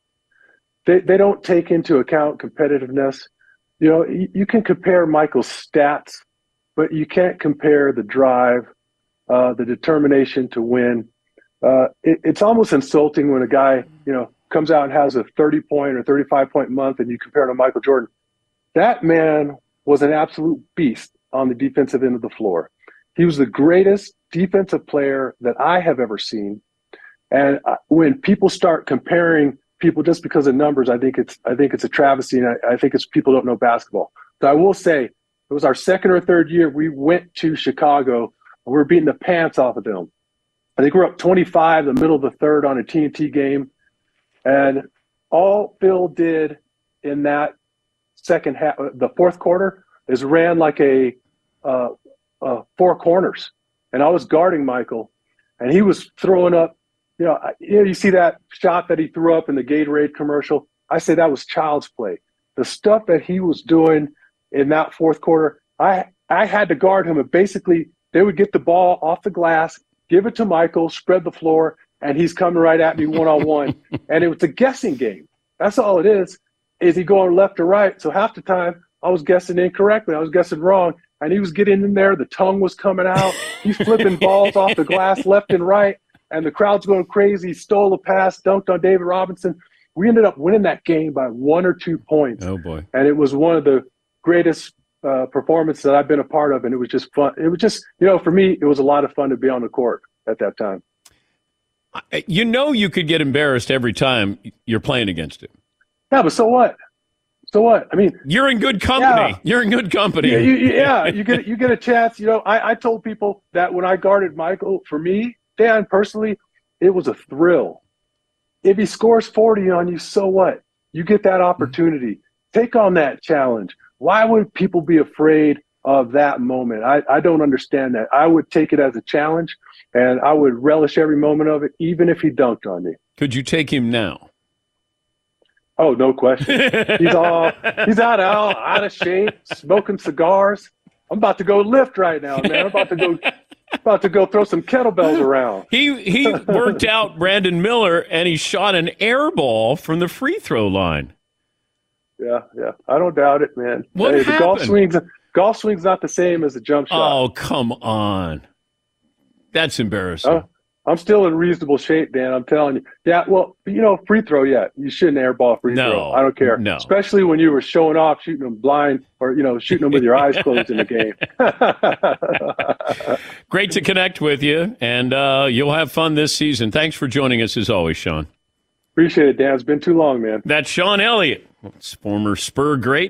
They don't take into account competitiveness. You can compare Michael's stats, but you can't compare the drive, the determination to win. It's almost insulting when a guy, comes out and has a 30-point or 35-point month and you compare it to Michael Jordan. That man was an absolute beast on the defensive end of the floor. He was the greatest defensive player that I have ever seen. And when people start comparing people just because of numbers, I think it's a travesty, and I think it's people don't know basketball. So I will say it was our second or third year. We went to Chicago and we were beating the pants off of them. I think we're up 25 the middle of the third on a TNT game. And all Phil did in that second half, the fourth quarter, is ran like a four corners. And I was guarding Michael, and he was throwing up, you see that shot that he threw up in the Gatorade commercial? I say that was child's play. The stuff that he was doing in that fourth quarter, I had to guard him. And basically, they would get the ball off the glass, give it to Michael, spread the floor, and he's coming right at me one-on-one. And it was a guessing game. That's all it is he going left or right? So half the time, I was guessing incorrectly. I was guessing wrong. And he was getting in there. The tongue was coming out. He's flipping balls off the glass left and right. And the crowd's going crazy. He stole a pass, dunked on David Robinson. We ended up winning that game by 1 or 2 points. Oh, boy. And it was one of the greatest performances that I've been a part of. And it was just fun. It was just, for me, it was a lot of fun to be on the court at that time. You could get embarrassed every time you're playing against him. Yeah, but so what? So what? I mean, you're in good company. Yeah. You're in good company. You get a chance. I told people that when I guarded Michael, for me, Dan, personally, it was a thrill. If he scores 40 on you, so what? You get that opportunity. Take on that challenge. Why would people be afraid of that moment. I don't understand that. I would take it as a challenge, and I would relish every moment of it, even if he dunked on me. Could you take him now? Oh, no question. He's out of shape, smoking cigars. I'm about to go lift right now, man. I'm about to go throw some kettlebells around. He worked out Brandon Miller, and he shot an air ball from the free throw line. Yeah. I don't doubt it, man. What happened? The golf swing's not the same as a jump shot. Oh, come on. That's embarrassing. I'm still in reasonable shape, Dan. I'm telling you. Yeah, well, free throw, yeah. You shouldn't airball free throw. I don't care. No. Especially when you were showing off, shooting them blind or, shooting them with your eyes closed in the game. Great to connect with you, and you'll have fun this season. Thanks for joining us as always, Sean. Appreciate it, Dan. It's been too long, man. That's Sean Elliott, former Spur great.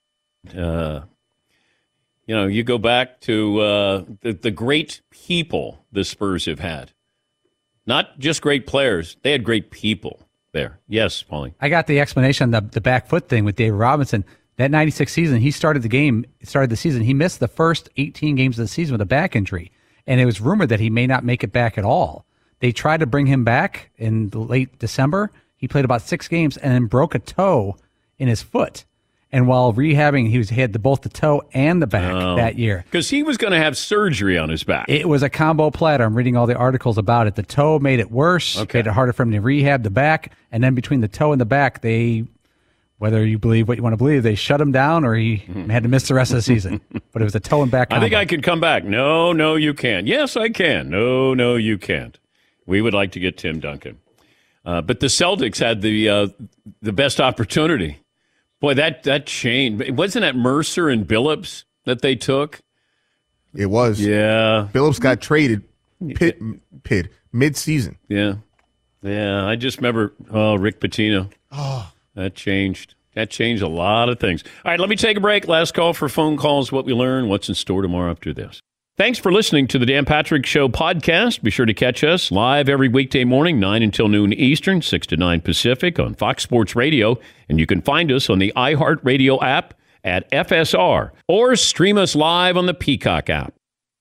You go back to the great people the Spurs have had. Not just great players. They had great people there. Yes, Paulie. I got the explanation on the back foot thing with David Robinson. That 96 season, he started the season. He missed the first 18 games of the season with a back injury. And it was rumored that he may not make it back at all. They tried to bring him back in late December. He played about 6 games and then broke a toe in his foot. And while rehabbing, he had both the toe and the back that year. Because he was going to have surgery on his back. It was a combo platter. I'm reading all the articles about it. The toe made it worse, made it harder for him to rehab the back. And then between the toe and the back, whether you believe what you want to believe, they shut him down or he had to miss the rest of the season. But it was a toe and back combo. I think I could come back. No, you can't. Yes, I can. No, you can't. We would like to get Tim Duncan. But the Celtics had the best opportunity. Boy, that changed. Wasn't that Mercer and Billups that they took? It was. Yeah. Billups got traded mid-season. Yeah. I just remember, Rick Pitino. Oh. That changed. That changed a lot of things. All right, let me take a break. Last call for phone calls, what we learn, what's in store tomorrow after this. Thanks for listening to the Dan Patrick Show podcast. Be sure to catch us live every weekday morning, 9 until noon Eastern, 6 to 9 Pacific on Fox Sports Radio. And you can find us on the iHeartRadio app at FSR or stream us live on the Peacock app.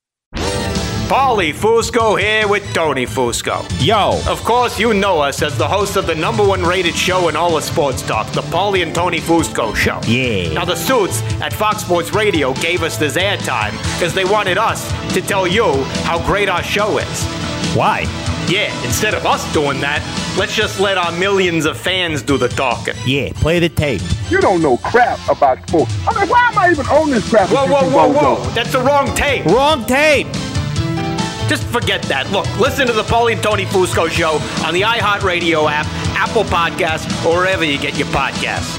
Paulie Fusco here with Tony Fusco. Yo. Of course, you know us as the host of the #1 rated show in all of sports talk, the Paulie and Tony Fusco Show. Yeah. Now, the suits at Fox Sports Radio gave us this airtime because they wanted us to tell you how great our show is. Why? Yeah, instead of us doing that, let's just let our millions of fans do the talking. Yeah, play the tape. You don't know crap about sports. I mean, why am I even on this crap? Whoa. That's the wrong tape. Wrong tape. Just forget that. Look, listen to the Paulie and Tony Fusco Show on the iHeartRadio app, Apple Podcasts, or wherever you get your podcasts.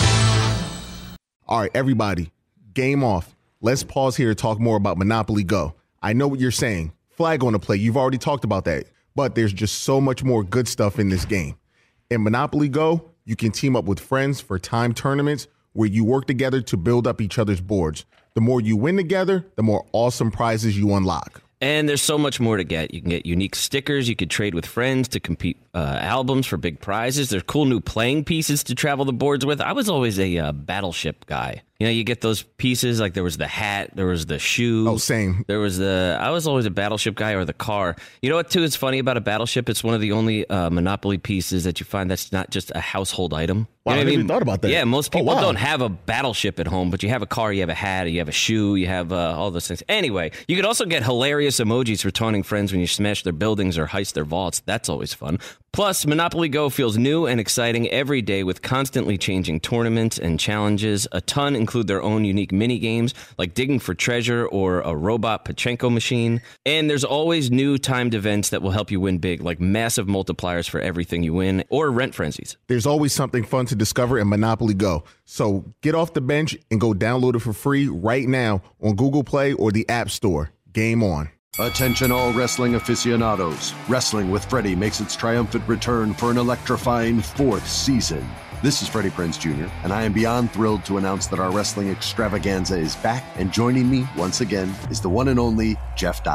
All right, everybody, game off. Let's pause here to talk more about Monopoly Go. I know what you're saying. Flag on the play. You've already talked about that. But there's just so much more good stuff in this game. In Monopoly Go, you can team up with friends for time tournaments where you work together to build up each other's boards. The more you win together, the more awesome prizes you unlock. And there's so much more to get. You can get unique stickers. You could trade with friends to compete albums for big prizes. There's cool new playing pieces to travel the boards with. I was always a Battleship guy. You know, you get those pieces, like there was the hat, there was the shoe. Oh, same. I was always a Battleship guy, or the car. You know what, too, is funny about a Battleship? It's one of the only Monopoly pieces that you find that's not just a household item. Wow, You know I never even thought about that. Yeah, most people wow. don't have a Battleship at home, but you have a car, you have a hat, you have a shoe, you have all those things. Anyway, you could also get hilarious emojis for taunting friends when you smash their buildings or heist their vaults. That's always fun. Plus, Monopoly Go feels new and exciting every day with constantly changing tournaments and challenges. A ton include their own unique mini games, like digging for treasure or a robot Pachinko machine. And there's always new timed events that will help you win big, like massive multipliers for everything you win, or rent frenzies. There's always something fun to discover in Monopoly Go. So get off the bench and go download it for free right now on Google Play or the App Store. Game on. Attention all wrestling aficionados. Wrestling with Freddie makes its triumphant return for an electrifying 4th season. This is Freddie Prinze Jr., and I am beyond thrilled to announce that our wrestling extravaganza is back, and joining me once again is the one and only Jeff Dye.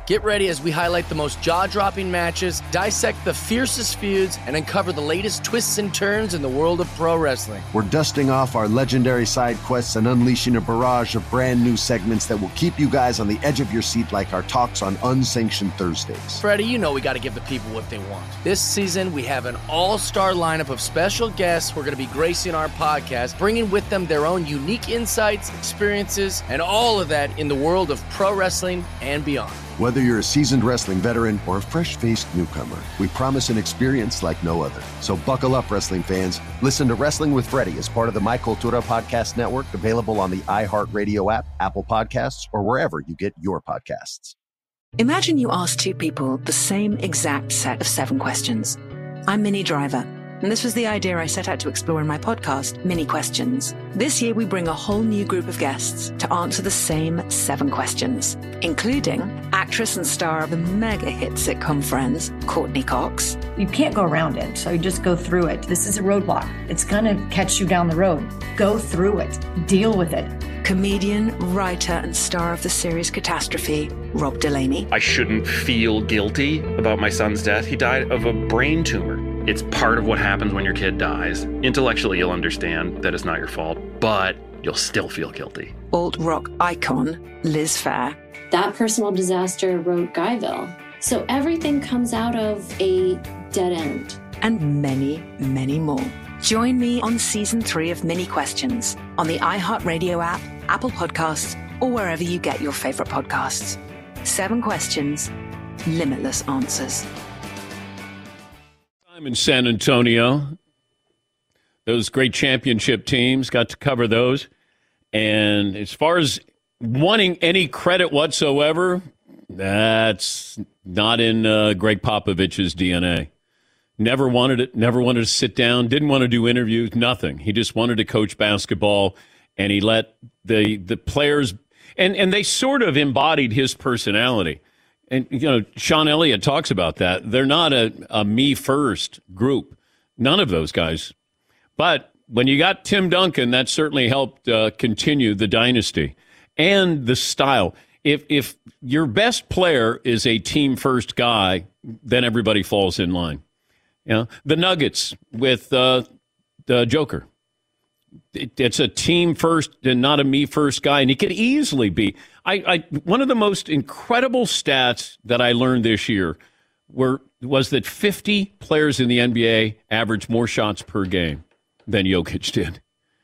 Get ready as we highlight the most jaw-dropping matches, dissect the fiercest feuds, and uncover the latest twists and turns in the world of pro wrestling. We're dusting off our legendary side quests and unleashing a barrage of brand new segments that will keep you guys on the edge of your seat like our talks on Unsanctioned Thursdays. Freddie, you know we got to give the people what they want. This season, we have an all-star lineup of special guests who are going to be gracing our podcast, bringing with them their own unique insights, experiences, and all of that in the world of pro wrestling and beyond. Whether you're a seasoned wrestling veteran or a fresh-faced newcomer, we promise an experience like no other. So buckle up, wrestling fans. Listen to Wrestling with Freddie as part of the My Cultura Podcast Network, available on the iHeartRadio app, Apple Podcasts, or wherever you get your podcasts. Imagine you ask two people the same exact set of 7 questions. I'm Minnie Driver, and this was the idea I set out to explore in my podcast, Mini Questions. This year, we bring a whole new group of guests to answer the same 7 questions, including actress and star of the mega hit sitcom Friends, Courtney Cox. You can't go around it, so you just go through it. This is a roadblock. It's going to catch you down the road. Go through it. Deal with it. Comedian, writer, and star of the series Catastrophe, Rob Delaney. I shouldn't feel guilty about my son's death. He died of a brain tumor. It's part of what happens when your kid dies. Intellectually, you'll understand that it's not your fault, but you'll still feel guilty. Alt-rock icon, Liz Phair. That personal disaster wrote Guyville. So everything comes out of a dead end. And many, many more. Join me on Season 3 of Mini Questions on the iHeartRadio app, Apple Podcasts, or wherever you get your favorite podcasts. 7 questions, limitless answers. I'm in San Antonio. Those great championship teams, got to cover those. And as far as wanting any credit whatsoever, that's not in Greg Popovich's DNA. Never wanted it, never wanted to sit down, didn't want to do interviews, nothing. He just wanted to coach basketball, and he let the players, and they sort of embodied his personality. And, you know, Sean Elliott talks about that. They're not a me-first group. None of those guys. But when you got Tim Duncan, that certainly helped continue the dynasty and the style. If your best player is a team-first guy, then everybody falls in line. You know, the Nuggets with the Joker. It's a team first and not a me first guy, and he could easily be. One of the most incredible stats that I learned this year was that 50 players in the NBA averaged more shots per game than Jokic did.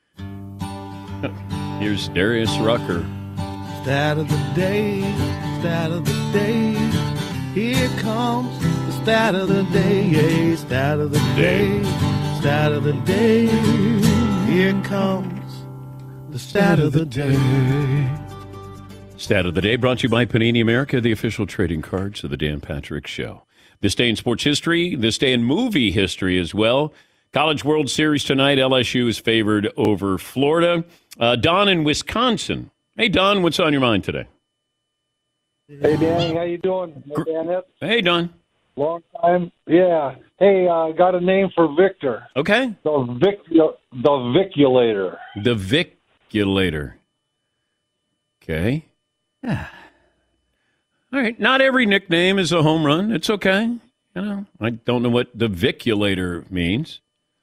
Here's Darius Rucker. Stat of the day, stat of the day. Here comes the stat of the day, stat of the day, stat of the day. Here comes the stat of the day. Stat of the day brought to you by Panini America, the official trading cards of the Dan Patrick Show. This day in sports history, this day in movie history as well. College World Series tonight, LSU is favored over Florida. Don in Wisconsin. Hey, Don, what's on your mind today? Hey, Danny, how you doing? Hey, Don. Long time. Yeah. Hey, got a name for Victor. Okay. The Viculator. The Viculator. Okay. Yeah. All right. Not every nickname is a home run. It's okay. You know, I don't know what the Viculator means.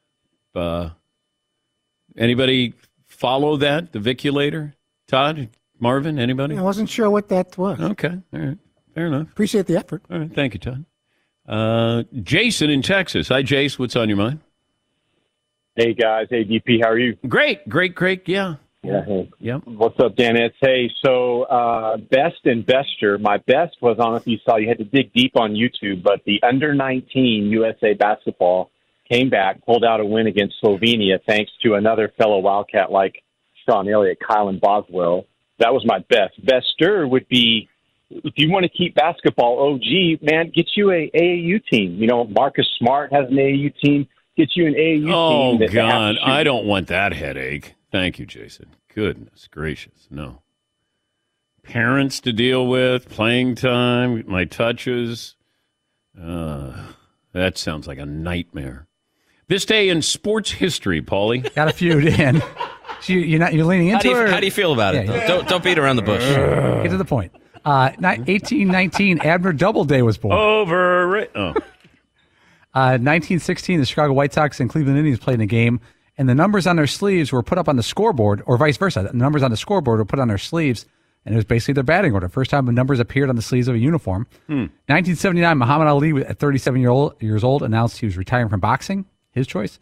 Anybody follow that? The Viculator? Todd? Marvin? Anybody? I wasn't sure what that was. Okay. All right. Fair enough. Appreciate the effort. All right. Thank you, Todd. Jason in Texas. Hi, Jace. What's on your mind? Hey, guys. Hey, DP. How are you? Great. Yeah. Yeah. Hey. Yeah. What's up, Dan? Hey, so best and bester. My best was, I don't know if you saw, you had to dig deep on YouTube, but the under-19 USA basketball came back, pulled out a win against Slovenia thanks to another fellow Wildcat like Sean Elliott, Kylan Boswell. That was my best. Bester would be, if you want to keep basketball OG, man, get you a AAU team. You know, Marcus Smart has an AAU team. Get you an AAU team. Oh, God, I don't want that headache. Thank you, Jason. Goodness gracious, no. Parents to deal with, playing time, my touches. That sounds like a nightmare. This day in sports history, Paulie. Got a few, Dan. So you're leaning into it? How do you feel about it, though? Don't beat around the bush. Get to the point. 1819, Abner Doubleday was born. 1916, the Chicago White Sox and Cleveland Indians played in a game, and the numbers on their sleeves were put up on the scoreboard, or vice versa. The numbers on the scoreboard were put on their sleeves, and it was basically their batting order. First time the numbers appeared on the sleeves of a uniform. 1979, Muhammad Ali, at 37 years old, announced he was retiring from boxing, his choice.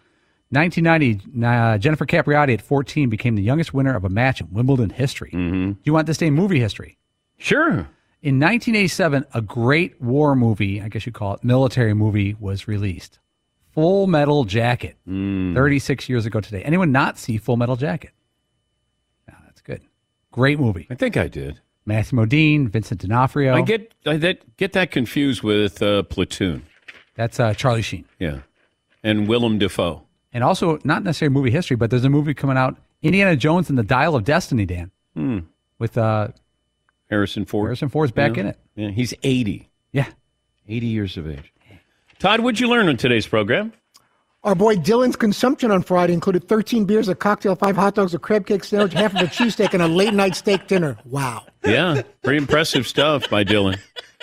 1990, Jennifer Capriati, at 14, became the youngest winner of a match in Wimbledon history. Do you want this to stay in movie history? Sure. In 1987, a great war movie, I guess you'd call it, military movie, was released. Full Metal Jacket, 36 years ago today. Anyone not see Full Metal Jacket? No, that's good. Great movie. I think I did. Matthew Modine, Vincent D'Onofrio. I get that confused with Platoon. That's Charlie Sheen. Yeah. And Willem Dafoe. And also, not necessarily movie history, but there's a movie coming out, Indiana Jones and the Dial of Destiny, Dan, with Harrison Ford. Harrison Ford's back in it. Yeah, he's 80. Yeah. 80 years of age. Todd, what'd you learn on today's program? Our boy Dylan's consumption on Friday included 13 beers, a cocktail, 5 hot dogs, a crab cake sandwich, half of a cheesesteak, and a late-night steak dinner. Wow. Yeah, pretty impressive stuff by Dylan.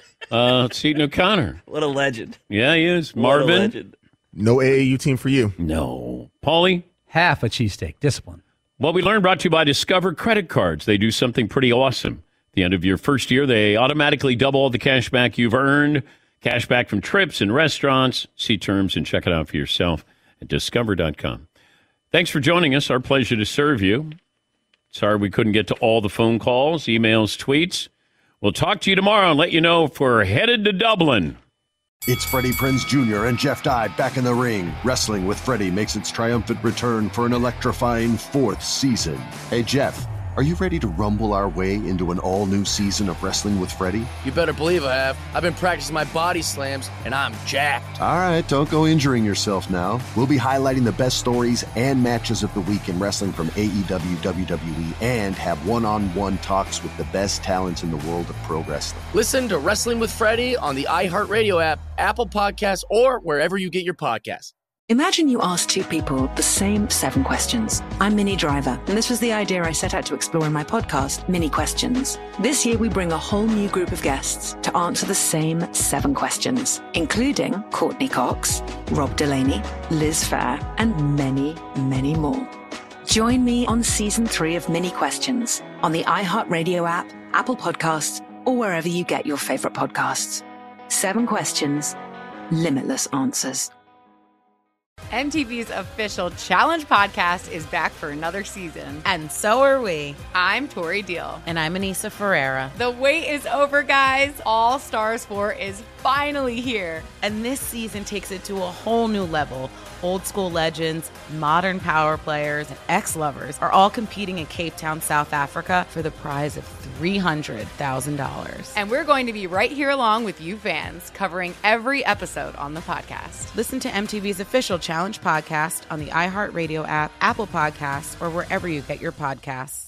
Seton O'Connor. What a legend. Yeah, he is. What a Marvin. legend. No AAU team for you. No. Paulie? Half a cheesesteak. Discipline. What we learned brought to you by Discover Credit Cards. They do something pretty awesome. At the end of your first year, they automatically double all the cash back you've earned. Cash back from trips and restaurants. See terms and check it out for yourself at discover.com. Thanks for joining us. Our pleasure to serve you. Sorry we couldn't get to all the phone calls, emails, tweets. We'll talk to you tomorrow and let you know if we're headed to Dublin. It's Freddie Prinze Jr. and Jeff Dye back in the ring. Wrestling with Freddie makes its triumphant return for an electrifying 4th season. Hey, Jeff, are you ready to rumble our way into an all-new season of Wrestling with Freddie? You better believe I have. I've been practicing my body slams, and I'm jacked. All right, don't go injuring yourself now. We'll be highlighting the best stories and matches of the week in wrestling from AEW, WWE, and have one-on-one talks with the best talents in the world of pro wrestling. Listen to Wrestling with Freddie on the iHeartRadio app, Apple Podcasts, or wherever you get your podcasts. Imagine you ask two people the same 7 questions. I'm Minnie Driver, and this was the idea I set out to explore in my podcast, Mini Questions. This year, we bring a whole new group of guests to answer the same 7 questions, including Courtney Cox, Rob Delaney, Liz Phair, and many, many more. Join me on Season 3 of Mini Questions on the iHeartRadio app, Apple Podcasts, or wherever you get your favorite podcasts. 7 questions, limitless answers. MTV's official Challenge podcast is back for another season. And so are we. I'm Tori Deal. And I'm Anissa Ferreira. The wait is over, guys. All Stars 4 is finally here. And this season takes it to a whole new level. Old school legends, modern power players, and ex-lovers are all competing in Cape Town, South Africa for the prize of $300,000. And we're going to be right here along with you fans, covering every episode on the podcast. Listen to MTV's official Challenge podcast on the iHeartRadio app, Apple Podcasts, or wherever you get your podcasts.